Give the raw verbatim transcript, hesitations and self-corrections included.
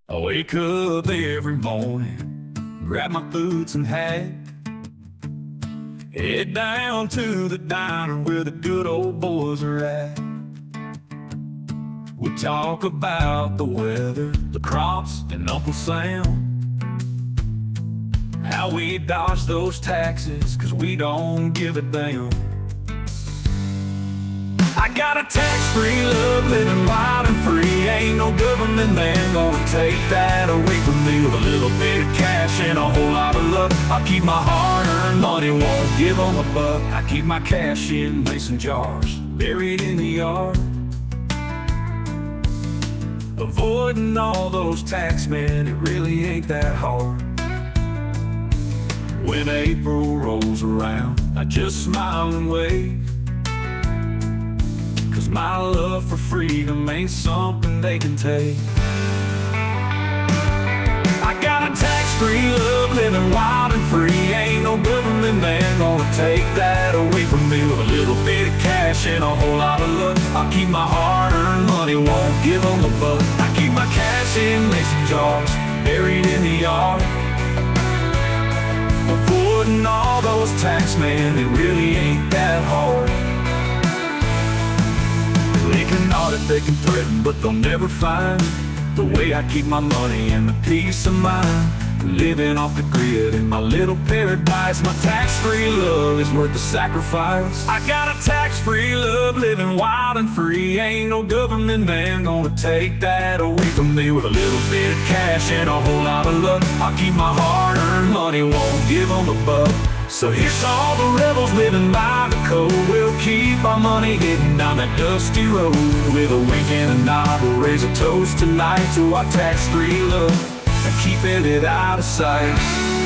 I wake up every morning, grab my boots and hat, head down to the diner where the good old boys are at. We talk about the weather, the crops, and Uncle Sam, how we dodge those taxes, cause we don't give a damn. I got a tax-free love, living wild and free. Ain't no government man gonna take that away from me. With a little bit of cash and a whole lot of luck, I'll keep my hard-earned money, won't give them a buck. I keep my cash in mason jars, buried in the yard, avoiding all those tax men, it really ain't that hard. When April rolls around, I just smile and wave, cause my love for freedom ain't something they can take. I got a tax-free love, living wild and free. Ain't no government man gonna take that away from me. With a little bit of cash and a whole lot of luck, I'll keep my hard-earned money, won't give them a buck. I keep my cash in mason jars, buried in the yard, avoiding all those tax men, it really ain't that hard. They can audit, they can threaten, but they'll never find the way I keep my money and the peace of mind. Living off the grid in my little paradise, my tax-free love is worth the sacrifice. I got a tax-free love, living wild and free. Ain't no government man gonna take that away from me. With a little bit of cash and a whole lot of luck, I'll keep my hard-earned money, won't give them a buck. So here's to all the rebels living by the code. We'll keep our money hidden down that dusty road. With a wink and a nod, we'll raise a toast tonight to our tax-free love and keeping it out of sight.